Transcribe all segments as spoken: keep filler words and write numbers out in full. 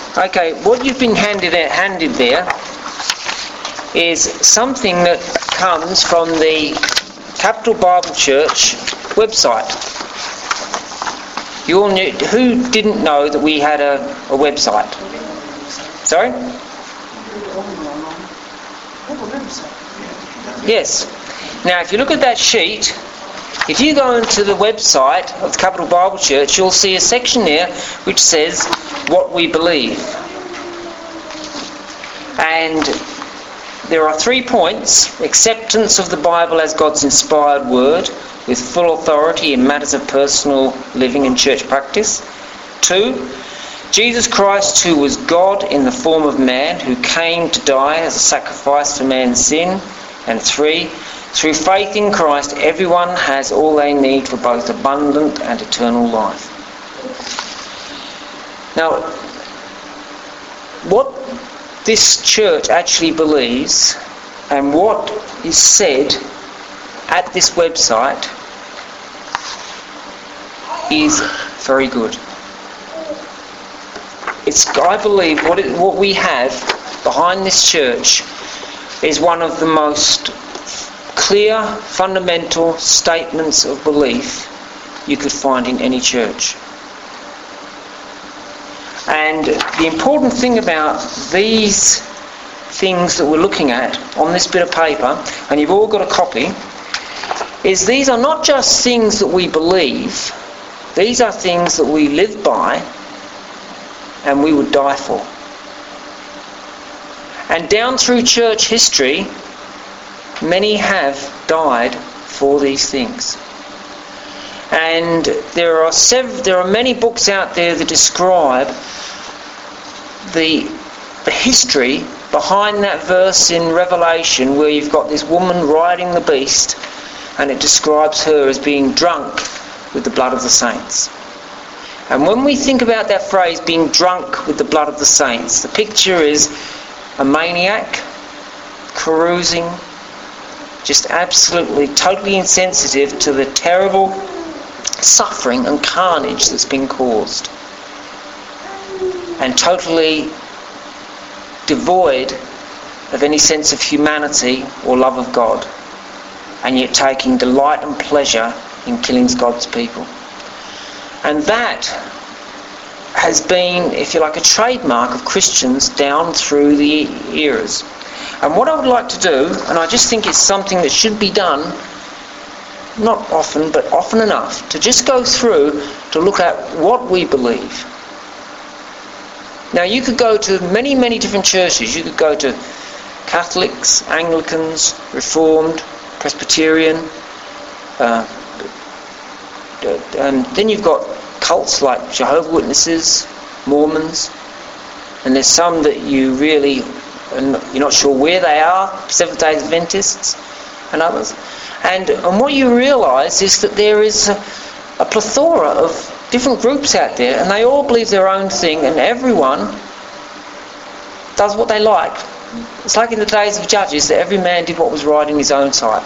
Okay, what you've been handed handed there is something that comes from the Capital Bible Church website. You all knew, who didn't know that we had a, a website? Sorry? Yes. Now, if you look at that sheet, if you go into the website of the Capital Bible Church, you'll see a section there which says what we believe. And there are three points: acceptance of the Bible as God's inspired word with full authority in matters of personal living and church practice. Two, Jesus Christ, who was God in the form of man, who came to die as a sacrifice for man's sin. And three, through faith in Christ, everyone has all they need for both abundant and eternal life. Now, what this church actually believes and what is said at this website is very good. It's, I believe, what, it, what we have behind this church is one of the most clear, fundamental statements of belief you could find in any church. And the important thing about these things that we're looking at on this bit of paper, and you've all got a copy, is these are not just things that we believe, these are things that we live by and we would die for. And down through church history, many have died for these things. And there are sev- there are many books out there that describe the, the history behind that verse in Revelation where you've got this woman riding the beast, and it describes her as being drunk with the blood of the saints. And when we think about that phrase, being drunk with the blood of the saints, the picture is a maniac carousing, just absolutely, totally insensitive to the terrible suffering and carnage that's been caused, and totally devoid of any sense of humanity or love of God, and yet taking delight and pleasure in killing God's people. And that has been, if you like, a trademark of Christians down through the eras. And what I would like to do, and I just think it's something that should be done, not often, but often enough, to just go through to look at what we believe. Now, you could go to many, many different churches. You could go to Catholics, Anglicans, Reformed, Presbyterian, uh, and then you've got cults like Jehovah's Witnesses, Mormons, and there's some that you really, you're not sure where they are, Seventh-day Adventists and others. And, and what you realise is that there is a, a plethora of different groups out there, and they all believe their own thing, and everyone does what they like. It's like in the days of Judges, that every man did what was right in his own sight.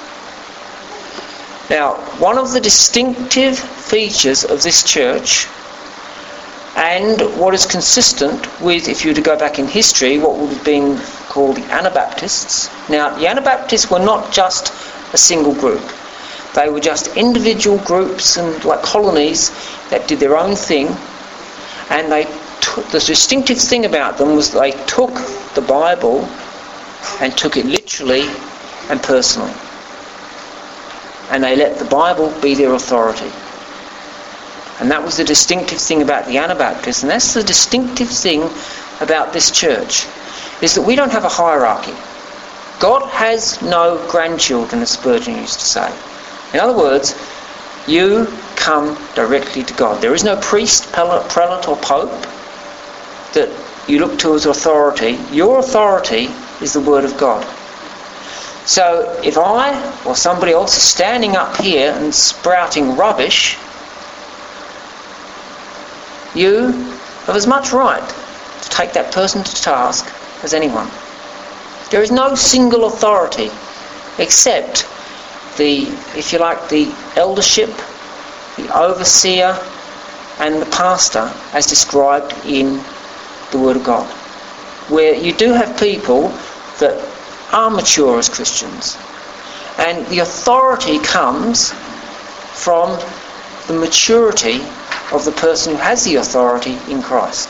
Now, one of the distinctive features of this church, and what is consistent with, if you were to go back in history, what would have been called the Anabaptists. Now, the Anabaptists were not just a single group. They were just individual groups and like colonies that did their own thing, and they took, the distinctive thing about them was they took the Bible and took it literally and personally. And they let the Bible be their authority. And that was the distinctive thing about the Anabaptists, and that's the distinctive thing about this church, is that we don't have a hierarchy. God has no grandchildren, as Spurgeon used to say. In other words, you come directly to God. There is no priest, prelate or pope that you look to as authority. Your authority is the Word of God. So if I or somebody else is standing up here and sprouting rubbish, you have as much right to take that person to task as anyone. There is no single authority except the, if you like, the eldership, the overseer and the pastor as described in the Word of God, where you do have people that are mature as Christians, and the authority comes from the maturity of the person who has the authority in Christ.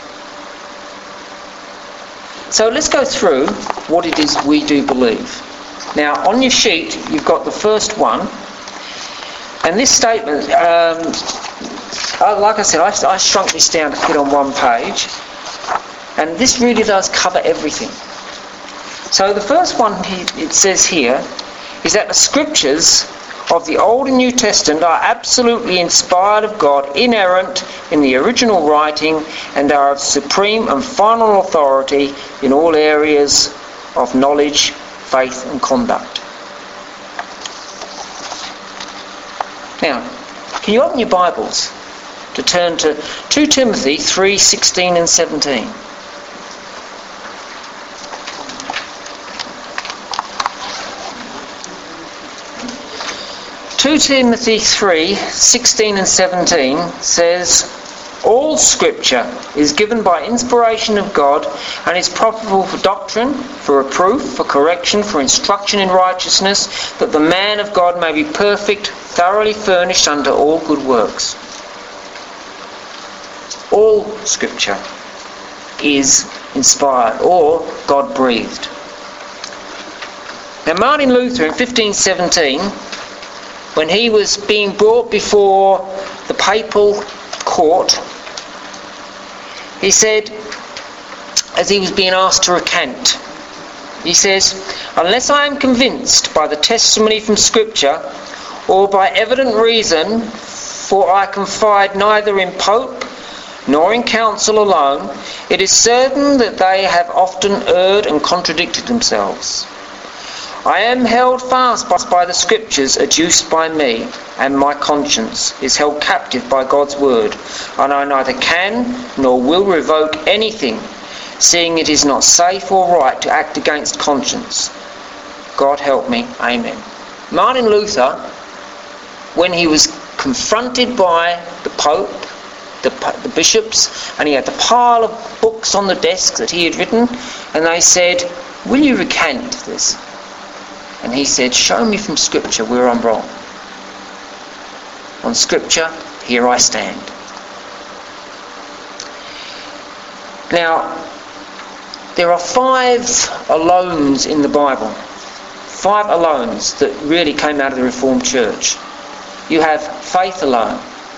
So let's go through what it is we do believe. Now, on your sheet, you've got the first one, and this statement, um, like I said, I, I shrunk this down to fit on one page, and this really does cover everything. So the first one, it says here, is that the Scriptures of the Old and New Testament are absolutely inspired of God, inerrant in the original writing, and are of supreme and final authority in all areas of knowledge, faith and conduct. Now, can you open your Bibles to turn to Second Timothy three sixteen and seventeen? Second Timothy three sixteen and seventeen says, "All Scripture is given by inspiration of God and is profitable for doctrine, for reproof, for correction, for instruction in righteousness, that the man of God may be perfect, thoroughly furnished unto all good works." All Scripture is inspired or God-breathed. Now, Martin Luther in fifteen seventeen, when he was being brought before the papal court, he said, as he was being asked to recant, he says, "Unless I am convinced by the testimony from Scripture or by evident reason, for I confide neither in Pope nor in council alone, it is certain that they have often erred and contradicted themselves. I am held fast by the Scriptures adduced by me, and my conscience is held captive by God's word, and I neither can nor will revoke anything, seeing it is not safe or right to act against conscience. God help me. Amen." Martin Luther, when he was confronted by the Pope, the, the bishops, and he had the pile of books on the desk that he had written, and they said, "Will you recant this?" And he said, "Show me from Scripture where I'm wrong. On Scripture, here I stand." Now, there are five alones in the Bible. Five alones that really came out of the Reformed Church. You have faith alone,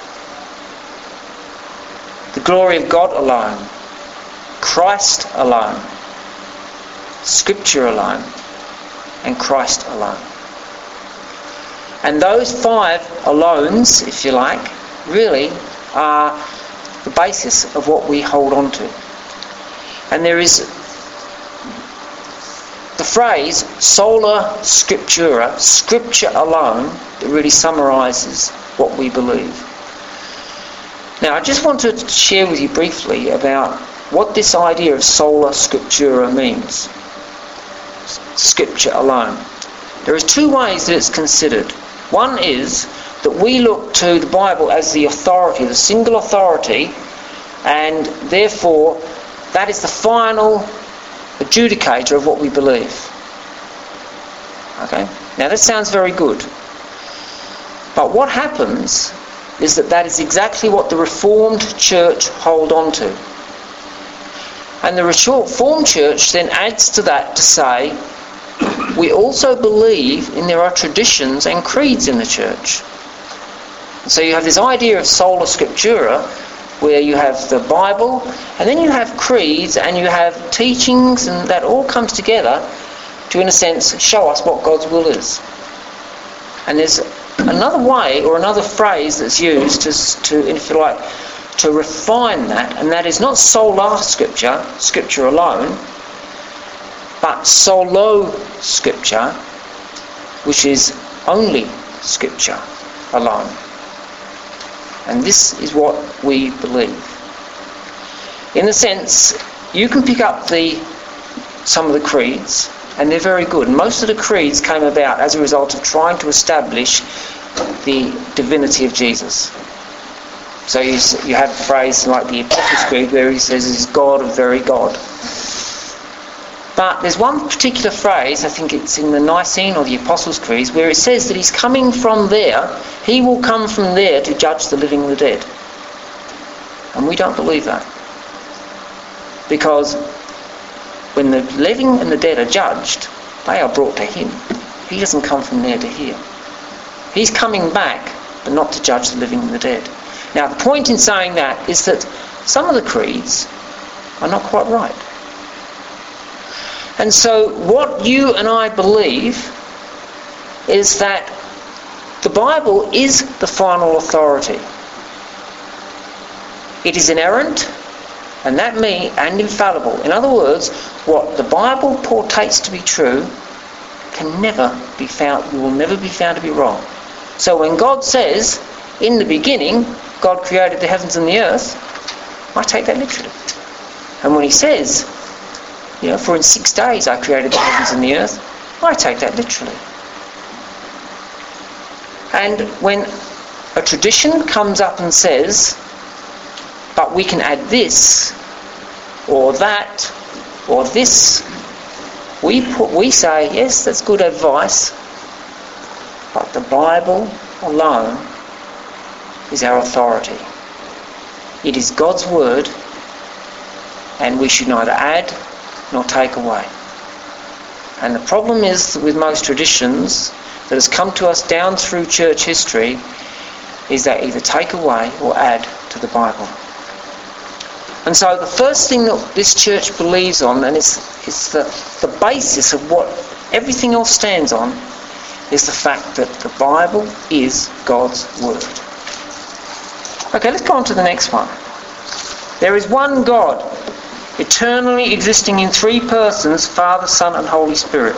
the glory of God alone, Christ alone, Scripture alone, and Christ alone. And those five alones, if you like, really are the basis of what we hold on to. And there is the phrase sola scriptura, Scripture alone, that really summarises what we believe. Now, I just want to share with you briefly about what this idea of sola scriptura means. Scripture alone. There are two ways that it's considered. One is that we look to the Bible as the authority, the single authority, and therefore that is the final adjudicator of what we believe. Okay? Now that sounds very good. But what happens is that that is exactly what the Reformed Church hold on to. And the Reformed Church then adds to that to say, we also believe in there are traditions and creeds in the church. So you have this idea of sola scriptura, where you have the Bible, and then you have creeds, and you have teachings, and that all comes together to, in a sense, show us what God's will is. And there's another way, or another phrase that's used to, to if you like, to refine that, and that is not sola scripture, Scripture alone, but solo Scripture, which is only Scripture alone. And this is what we believe. In a sense, you can pick up the some of the creeds, and they're very good. Most of the creeds came about as a result of trying to establish the divinity of Jesus. So you, you have a phrase like the Apostles' Creed where he says he's God of very God. But there's one particular phrase, I think it's in the Nicene or the Apostles' Creed, where it says that he's coming from there, he will come from there to judge the living and the dead. And we don't believe that. Because when the living and the dead are judged, they are brought to him. He doesn't come from there to here. He's coming back, but not to judge the living and the dead. Now, the point in saying that is that some of the creeds are not quite right. And so what you and I believe is that the Bible is the final authority. It is inerrant, and that means, and infallible. In other words, what the Bible portrays to be true can never be found, will never be found to be wrong. So when God says, in the beginning, God created the heavens and the earth, I take that literally. And when he says, you know, for in six days I created the heavens and the earth, I take that literally. And when a tradition comes up and says, but we can add this, or that, or this, we put, we say, yes, that's good advice, but the Bible alone is our authority. It is God's word, and we should neither add nor take away. And the problem is with most traditions that has come to us down through church history is they either take away or add to the Bible. And so the first thing that this church believes on, and it's, it's the, the basis of what everything else stands on, is the fact that the Bible is God's word. Okay, let's go on to the next one. There is one God, eternally existing in three persons, Father, Son and Holy Spirit.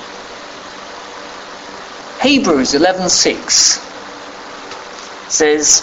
Hebrews eleven six says,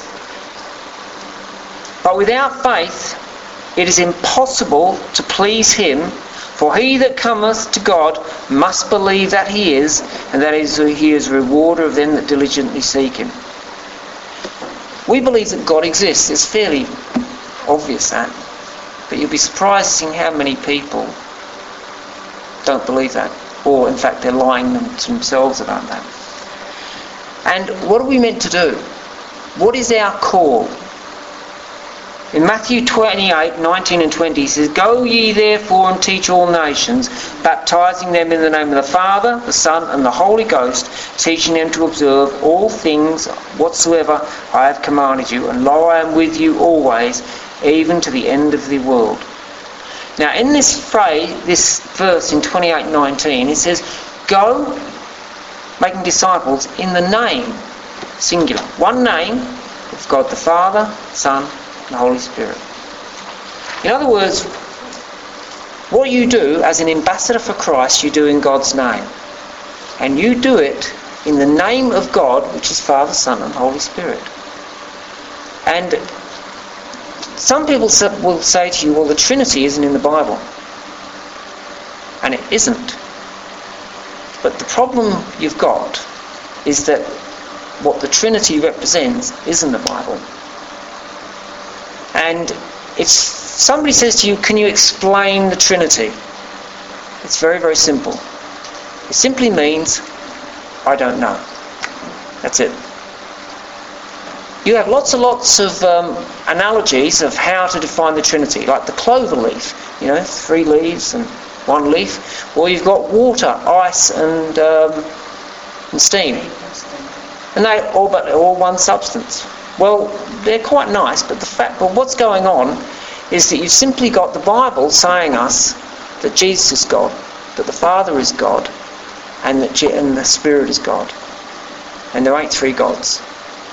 but without faith it is impossible to please him, for he that cometh to God must believe that he is, and that is, he is a rewarder of them that diligently seek him. We believe that God exists. It's fairly obvious that. But you'll be surprised seeing how many people don't believe that. Or in fact they're lying to themselves about that. And what are we meant to do? What is our call? In Matthew twenty-eight, nineteen and twenty, he says, go ye therefore and teach all nations, baptizing them in the name of the Father, the Son and the Holy Ghost, teaching them to observe all things whatsoever I have commanded you, and lo, I am with you always, even to the end of the world. Now in this phrase, this verse in twenty-eight nineteen, it says, go making disciples in the name, singular, one name of God the Father, Son and Holy Spirit. In other words, what you do as an ambassador for Christ, you do in God's name. And you do it in the name of God, which is Father, Son and Holy Spirit. And some people will say to you, well, the Trinity isn't in the Bible. And it isn't. But the problem you've got is that what the Trinity represents isn't the Bible. And if somebody says to you, can you explain the Trinity? It's very, very simple. It simply means, I don't know. That's it. You have lots and lots of um, analogies of how to define the Trinity, like the clover leaf, you know, three leaves and one leaf, or you've got water, ice and, um, and steam. And they all but all one substance. Well, they're quite nice, but the fact, but what's going on is that you've simply got the Bible saying us that Jesus is God, that the Father is God, and that Je- and the Spirit is God, and there ain't three gods.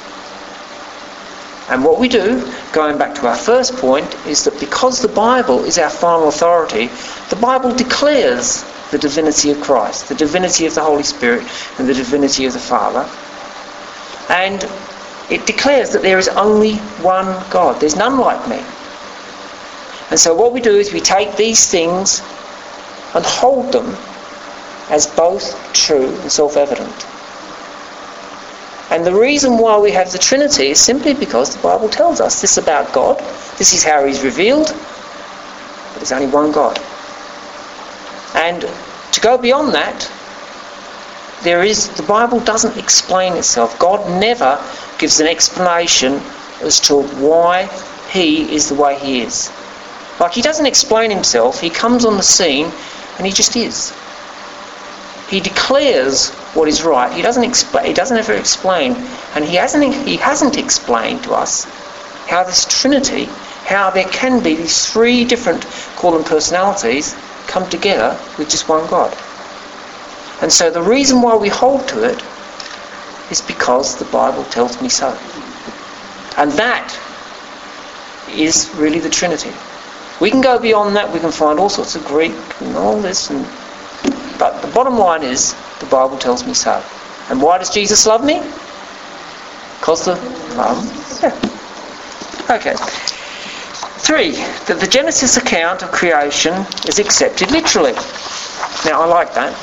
And what we do, going back to our first point, is that because the Bible is our final authority, the Bible declares the divinity of Christ, the divinity of the Holy Spirit, and the divinity of the Father. And it declares that there is only one God. There's none like me. And so what we do is we take these things and hold them as both true and self-evident. And the reason why we have the Trinity is simply because the Bible tells us this about God. This is how he's revealed. But there's only one God. And to go beyond that, there is, the Bible doesn't explain itself. God never gives an explanation as to why he is the way he is. Like, he doesn't explain himself. He comes on the scene and he just is. He declares what is right. He doesn't explain. He doesn't ever explain, and he hasn't. He hasn't explained to us how this Trinity, how there can be these three different, call them personalities, come together with just one God. And so the reason why we hold to it is because the Bible tells me so. And that is really the Trinity. We can go beyond that. We can find all sorts of Greek and all this, and but the bottom line is, the Bible tells me so. And why does Jesus love me? Because the um, yeah. Okay. Three, that the Genesis account of creation is accepted literally. Now, I like that.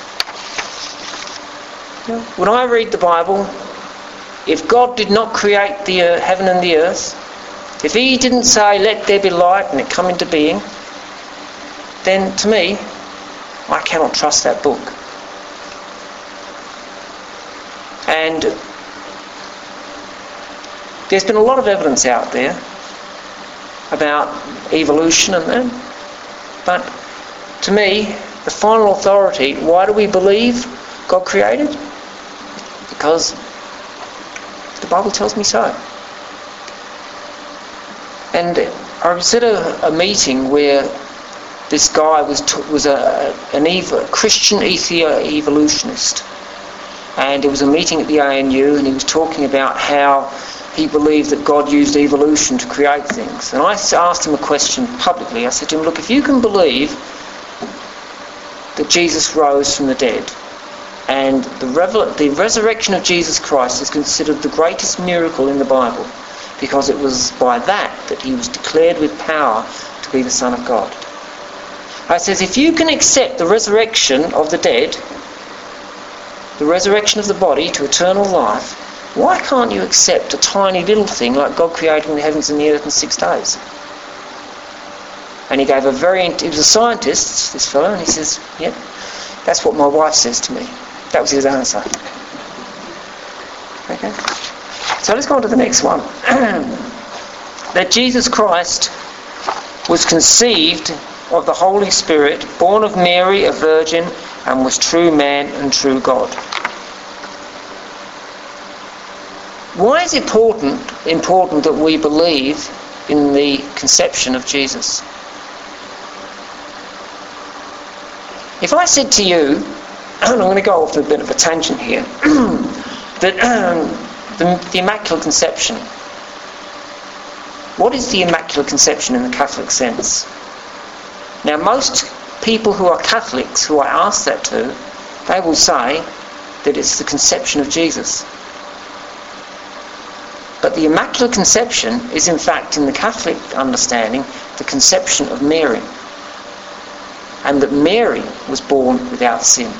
When I read the Bible, if God did not create the uh, heaven and the earth, if he didn't say, let there be light, and it come into being, then to me, I cannot trust that book. And there's been a lot of evidence out there about evolution and that. But to me, the final authority, why do we believe God created? Because the Bible tells me so. And I was at a, a meeting where this guy was t- was a an ev- Christian ethio- evolutionist, and it was a meeting at the A N U, and he was talking about how he believed that God used evolution to create things. And I asked him a question publicly. I said to him, look, if you can believe that Jesus rose from the dead, and the, revel- the resurrection of Jesus Christ is considered the greatest miracle in the Bible, because it was by that that he was declared with power to be the Son of God. I says, if you can accept the resurrection of the dead, the resurrection of the body to eternal life, why can't you accept a tiny little thing like God creating the heavens and the earth in six days? And he gave a very, he was a scientist, this fellow, and he says, yep, that's what my wife says to me. That was his answer. Okay. So let's go on to the next one. That Jesus Christ was conceived of the Holy Spirit, born of Mary, a virgin, and was true man and true God. Why is it important, important that we believe in the conception of Jesus? If I said to you, and I'm going to go off a bit of a tangent here, that um, the, the Immaculate Conception, what is the Immaculate Conception in the Catholic sense? Now, most people who are Catholics, who I ask that to, they will say that it's the conception of Jesus. But the Immaculate Conception is, in fact, in the Catholic understanding, the conception of Mary. And that Mary was born without sin.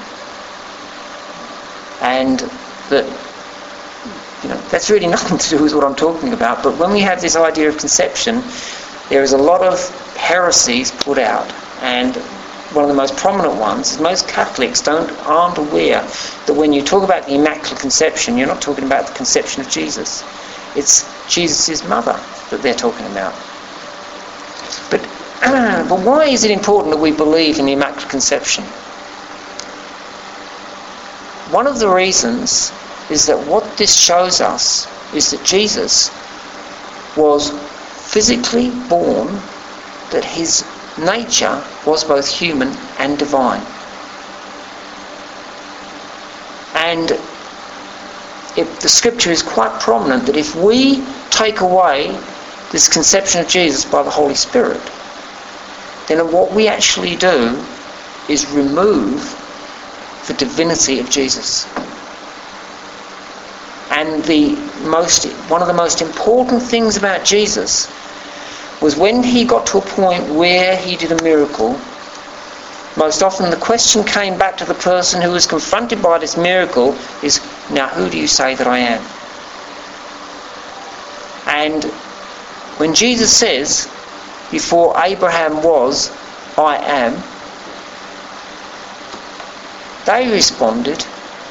And that, you know, that's really nothing to do with what I'm talking about. But when we have this idea of conception, there is a lot of heresies put out. And one of the most prominent ones is most Catholics don't aren't aware that when you talk about the Immaculate Conception, you're not talking about the conception of Jesus. It's Jesus' mother that they're talking about. But, uh, but why is it important that we believe in the Immaculate Conception? One of the reasons is that what this shows us is that Jesus was physically born, that his nature was both human and divine. And It, the scripture is quite prominent that if we take away this conception of Jesus by the Holy Spirit, then what we actually do is remove the divinity of Jesus. And the most, one of the most important things about Jesus was when he got to a point where he did a miracle, most often the question came back to the person who was confronted by this miracle is, now who do you say that I am? And when Jesus says, before Abraham was, I am, they responded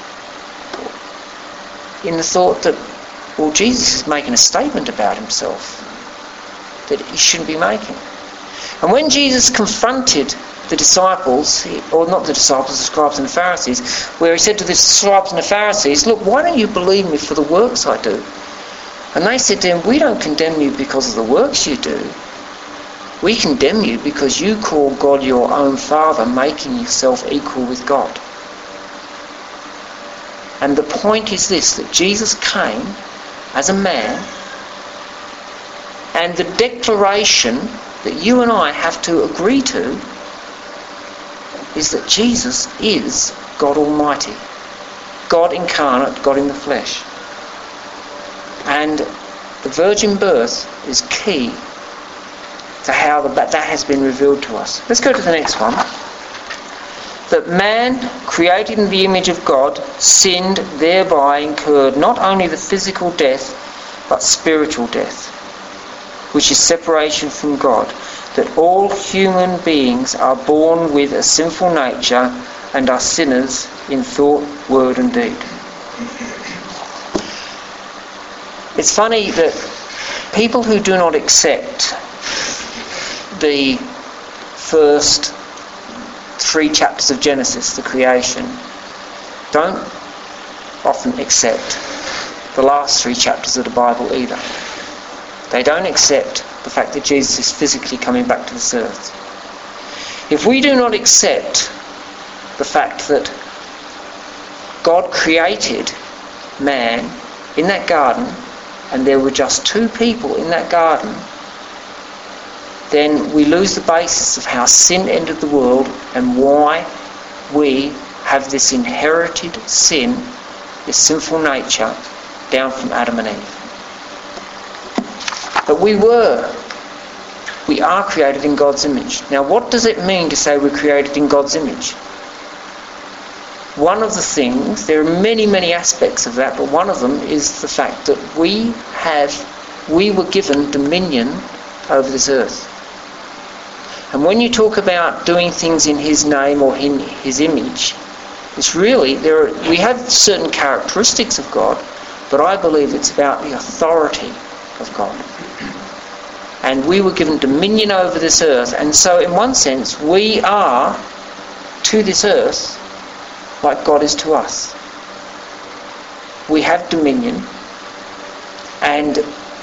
in the thought that, well, Jesus is making a statement about himself that he shouldn't be making. And when Jesus confronted the disciples, or not the disciples, the scribes and the Pharisees, where he said to the scribes and the Pharisees, look, why don't you believe me for the works I do? And they said to him, we don't condemn you because of the works you do. We condemn you because you call God your own Father, making yourself equal with God. And the point is this, that Jesus came as a man, and the declaration that you and I have to agree to is that Jesus is God Almighty, God incarnate, God in the flesh. And the virgin birth is key to how the, that has been revealed to us. Let's go to the next one. That man, created in the image of God, sinned, thereby incurred not only the physical death, but spiritual death, which is separation from God. That all human beings are born with a sinful nature and are sinners in thought, word and deed. It's funny that people who do not accept the first three chapters of Genesis, the creation, don't often accept the last three chapters of the Bible either. They don't accept the fact that Jesus is physically coming back to this earth. If we do not accept the fact that God created man in that garden and there were just two people in that garden, then we lose the basis of how sin entered the world and why we have this inherited sin, this sinful nature, down from Adam and Eve. But we were, we are created in God's image. Now what does it mean to say we're created in God's image? One of the things, there are many, many aspects of that, but one of them is the fact that we have, we were given dominion over this earth. And when you talk about doing things in his name or in his image, it's really, there are, we have certain characteristics of God, but I believe it's about the authority of God. And we were given dominion over this earth, and so in one sense we are to this earth like God is to us. We have dominion, and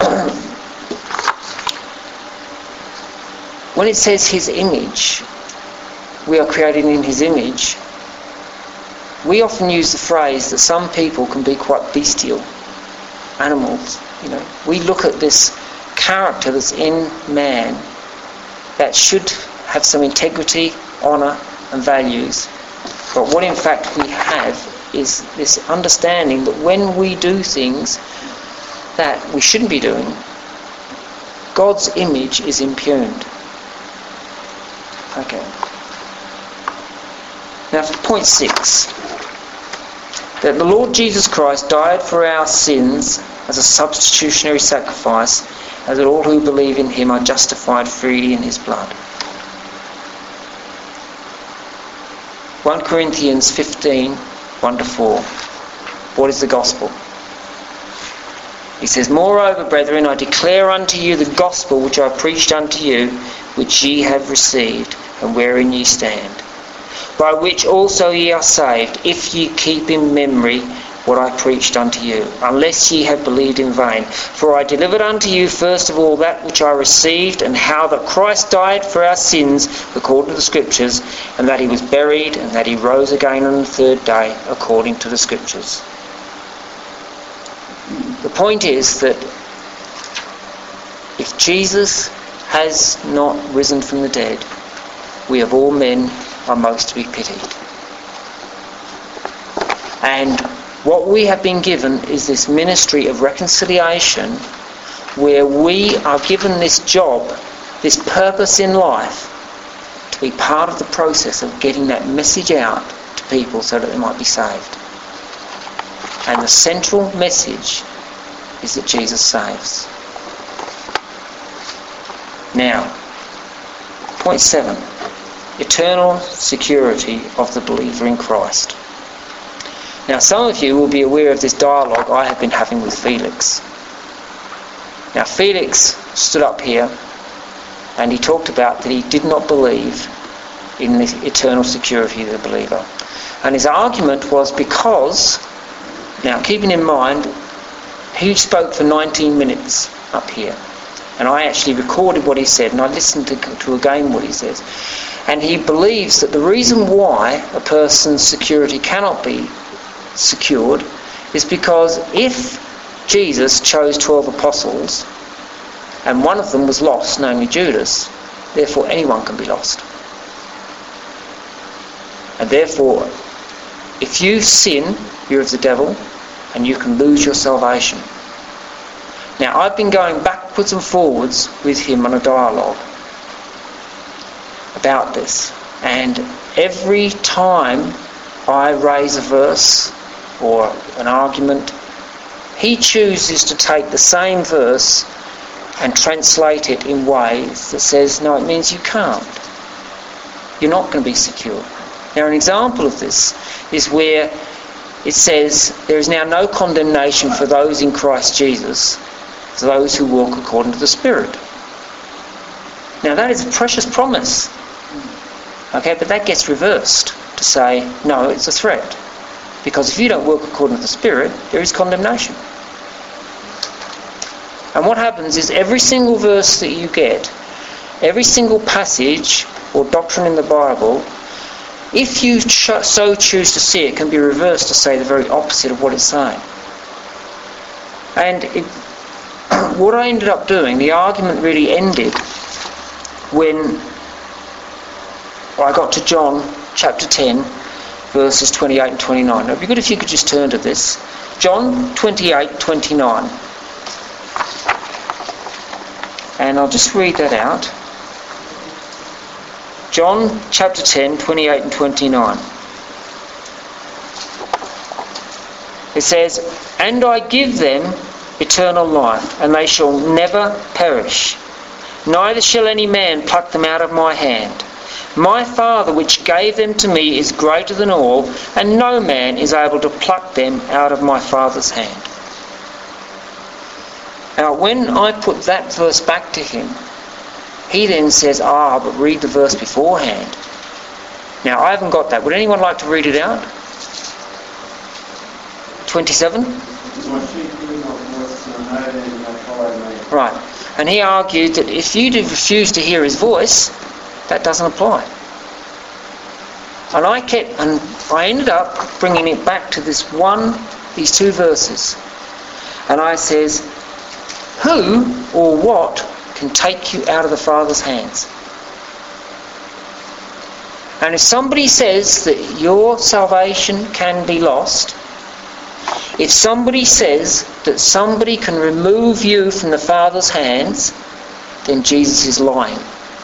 when it says his image, we are created in his image, we often use the phrase that some people can be quite bestial animals. You know, we look at this character that's in man that should have some integrity, honour and values. But what in fact we have is this understanding that when we do things that we shouldn't be doing, God's image is impugned. Okay. Now for point six. That the Lord Jesus Christ died for our sins as a substitutionary sacrifice, as that all who believe in him are justified freely in his blood. First Corinthians fifteen, one to four. What is the gospel? He says, moreover, brethren, I declare unto you the gospel which I preached unto you, which ye have received, and wherein ye stand, by which also ye are saved, if ye keep in memory what I preached unto you, unless ye have believed in vain. For I delivered unto you first of all that which I received, and how that Christ died for our sins according to the Scriptures, and that he was buried, and that he rose again on the third day according to the Scriptures. The point is that if Jesus has not risen from the dead, we of all men are most to be pitied. And what we have been given is this ministry of reconciliation, where we are given this job, this purpose in life, to be part of the process of getting that message out to people so that they might be saved. And the central message is that Jesus saves. Now, point seven. Eternal security of the believer in Christ. Now, some of you will be aware of this dialogue I have been having with Felix. Now, Felix stood up here and he talked about that he did not believe in the eternal security of the believer. And his argument was because, now keeping in mind, he spoke for nineteen minutes up here. And I actually recorded what he said and I listened to, to again what he says. And he believes that the reason why a person's security cannot be secured is because if Jesus chose twelve apostles and one of them was lost, namely Judas, therefore anyone can be lost. And therefore, if you sin, you're of the devil and you can lose your salvation. Now, I've been going backwards and forwards with him on a dialogue about this, and every time I raise a verse or an argument, he chooses to take the same verse and translate it in ways that says, no, it means you can't. You're not going to be secure. Now, an example of this is where it says, there is now no condemnation for those in Christ Jesus, to those who walk according to the Spirit. Now, that is a precious promise. Okay, but that gets reversed to say, no, it's a threat. Because if you don't work according to the Spirit, there is condemnation. And what happens is every single verse that you get, every single passage or doctrine in the Bible, if you ch- so choose to see it, can be reversed to say the very opposite of what it's saying. And it, what I ended up doing, the argument really ended when I got to John chapter ten, verses twenty-eight and twenty-nine. Now, it'd be good if you could just turn to this. John twenty-eight, twenty-nine. And I'll just read that out. John chapter ten, twenty-eight and twenty-nine. It says, "And I give them eternal life, and they shall never perish. Neither shall any man pluck them out of my hand. My Father which gave them to me is greater than all, and no man is able to pluck them out of my Father's hand." Now, when I put that verse back to him, he then says, ah, but read the verse beforehand. Now, I haven't got that. Would anyone like to read it out? twenty-seven? Right. And he argued that if you refuse to hear his voice, that doesn't apply. And I kept, and I ended up bringing it back to this one, these two verses. And I says, who or what can take you out of the Father's hands? And if somebody says that your salvation can be lost, if somebody says that somebody can remove you from the Father's hands, then Jesus is lying.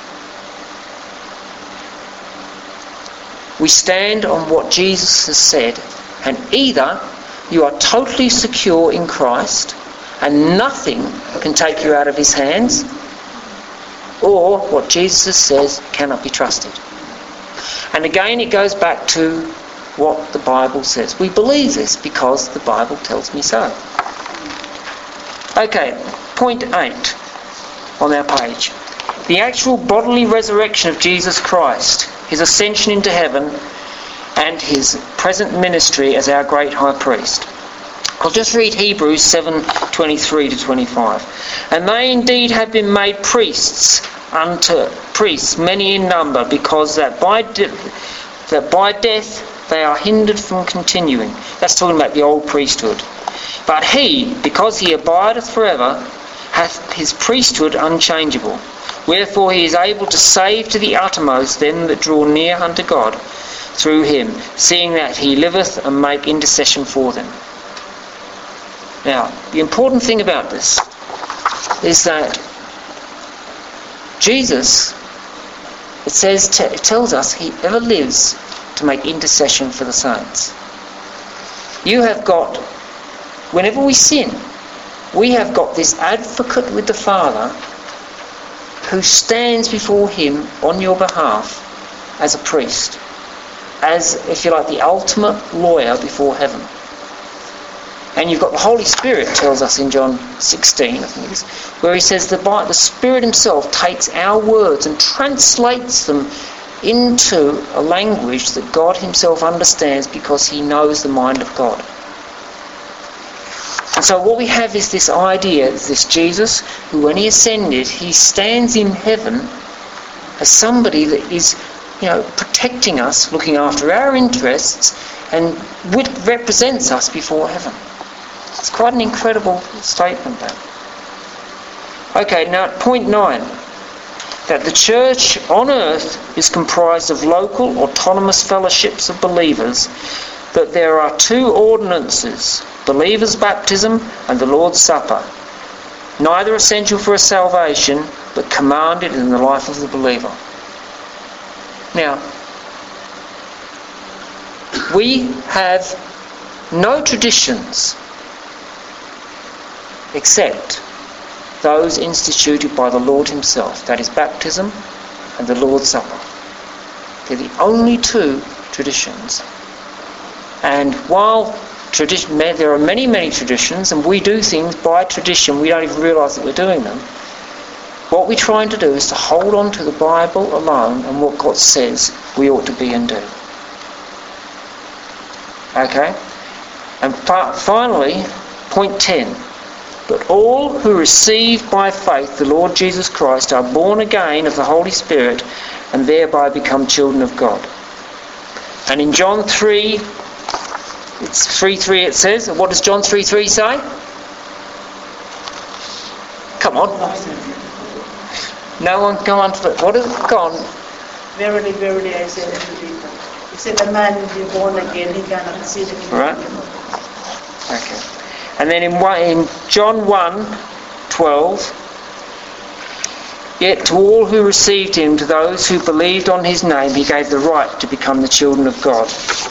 We stand on what Jesus has said, and either you are totally secure in Christ and nothing can take you out of his hands, or what Jesus says cannot be trusted. And again it goes back to what the Bible says. We believe this because the Bible tells me so. Okay, point eight on our page. The actual bodily resurrection of Jesus Christ, his ascension into heaven, and his present ministry as our great high priest. I'll just read Hebrews seven, twenty-three to twenty-five. "And they indeed have been made priests unto priests, many in number, because that by de- that by death they are hindered from continuing." That's talking about the old priesthood. "But he, because he abideth forever, hath his priesthood unchangeable. Wherefore he is able to save to the uttermost them that draw near unto God through him, seeing that he liveth and make intercession for them." Now, the important thing about this is that Jesus, it says, it tells us he ever lives to make intercession for the saints. You have got whenever we sin, we have got this advocate with the Father who stands before him on your behalf as a priest, as, if you like, the ultimate lawyer before heaven. And you've got the Holy Spirit, tells us in John sixteen, I think it is, where he says the, the Spirit himself takes our words and translates them into a language that God himself understands because he knows the mind of God. And so what we have is this idea, is this Jesus, who when he ascended, he stands in heaven as somebody that is, you know, protecting us, looking after our interests, and represents us before heaven. It's quite an incredible statement, that. Okay, now point nine. That the church on earth is comprised of local, autonomous fellowships of believers, that there are two ordinances, believers' baptism and the Lord's Supper, neither essential for a salvation, but commanded in the life of the believer. Now, we have no traditions except those instituted by the Lord himself, that is baptism and the Lord's Supper. They're the only two traditions. And while tradition, there are many, many traditions, and we do things by tradition, we don't even realise that we're doing them. What we're trying to do is to hold on to the Bible alone and what God says we ought to be and do. Okay? And finally, point ten. But all who receive by faith the Lord Jesus Christ are born again of the Holy Spirit and thereby become children of God. And in John three, it's three three it says, and what does John three three say? Come on. No one come on to the, what is it? Go on. Verily, verily, I say unto thee, except a man be born again, he cannot see the kingdom right. of God. Okay. And then in, in John one twelve, yet to all who received him, to those who believed on his name, he gave the right to become the children of God.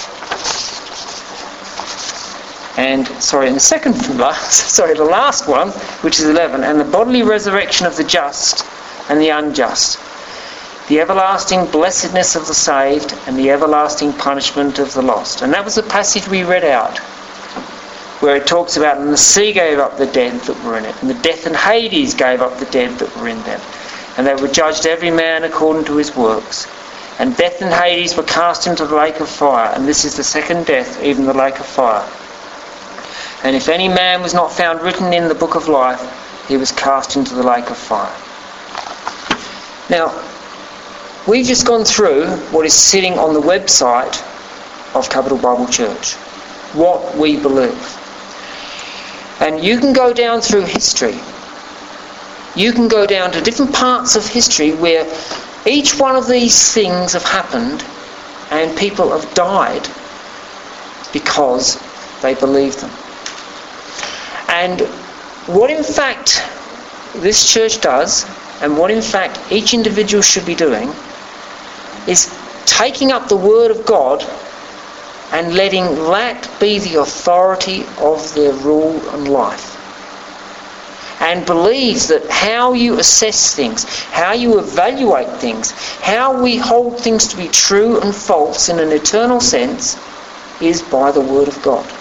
And, sorry, in the second last, sorry, the last one, which is eleven, and the bodily resurrection of the just and the unjust, the everlasting blessedness of the saved and the everlasting punishment of the lost. And that was the passage we read out, where it talks about, and the sea gave up the dead that were in it, and the death and Hades gave up the dead that were in them, and they were judged every man according to his works. And death and Hades were cast into the lake of fire, and this is the second death, even the lake of fire. And if any man was not found written in the book of life, he was cast into the lake of fire. Now, we've just gone through what is sitting on the website of Capital Bible Church, what we believe. And you can go down through history. You can go down to different parts of history where each one of these things have happened and people have died because they believed them. And what in fact this church does, and what in fact each individual should be doing, is taking up the Word of God and letting that be the authority of their rule and life. And believes that how you assess things, how you evaluate things, how we hold things to be true and false in an eternal sense is by the Word of God.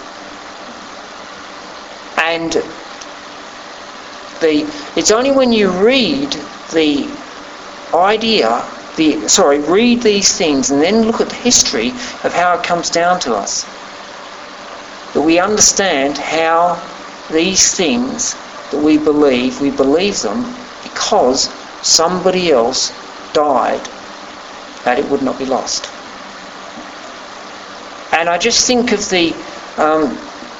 And the it's only when you read the idea The, sorry, read these things and then look at the history of how it comes down to us, that we understand how these things that we believe, we believe them because somebody else died that it would not be lost. And I just think of the um,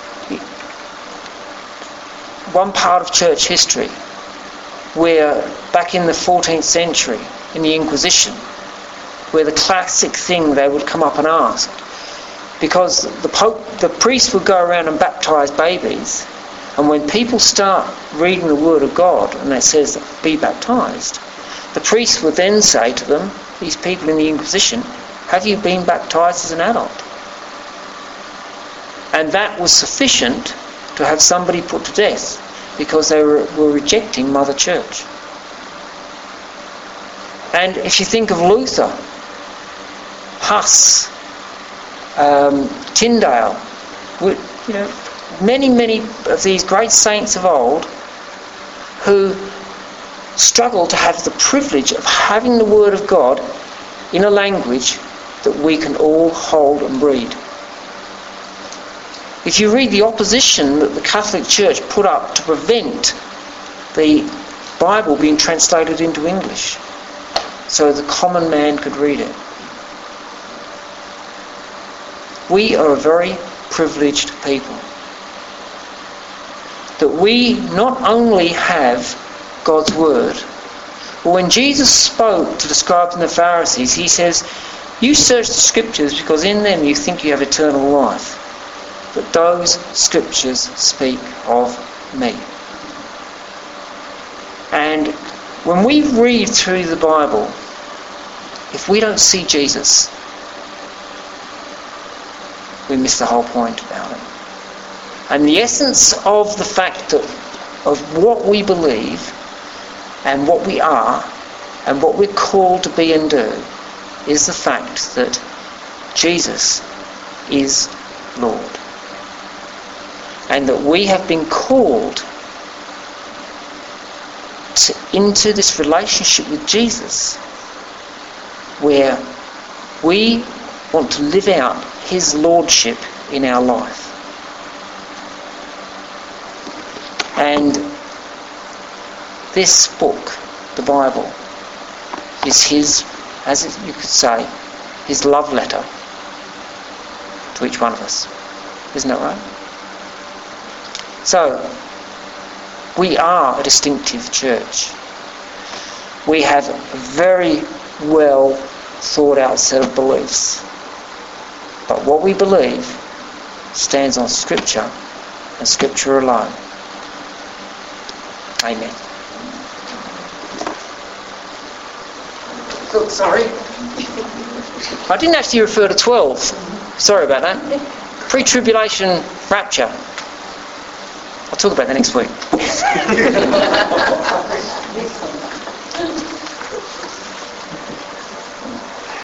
one part of church history where back in the fourteenth century, in the Inquisition, where the classic thing they would come up and ask, because the Pope, the priest would go around and baptise babies, and when people start reading the Word of God and it says be baptised, the priest would then say to them, these people in the Inquisition, have you been baptised as an adult? And that was sufficient to have somebody put to death because they were, were rejecting Mother Church. And if you think of Luther, Huss, um, Tyndale, you know, many, many of these great saints of old who struggled to have the privilege of having the Word of God in a language that we can all hold and read. If you read the opposition that the Catholic Church put up to prevent the Bible being translated into English so the common man could read it. We are a very privileged people. That we not only have God's Word, but when Jesus spoke to the scribes and the Pharisees, he says, you search the Scriptures because in them you think you have eternal life. But those Scriptures speak of me. And when we read through the Bible, if we don't see Jesus, we miss the whole point about it. And the essence of the fact that of what we believe and what we are and what we're called to be and do is the fact that Jesus is Lord. And that we have been called to, into this relationship with Jesus where we want to live out his lordship in our life. And this book, the Bible, is his, as you could say, his love letter to each one of us. Isn't that right? So, we are a distinctive church. We have a very well thought out set of beliefs. But what we believe stands on Scripture and Scripture alone. Amen. Oh, sorry. I didn't actually refer to twelve. Sorry about that. Pre-tribulation rapture. I'll talk about that next week.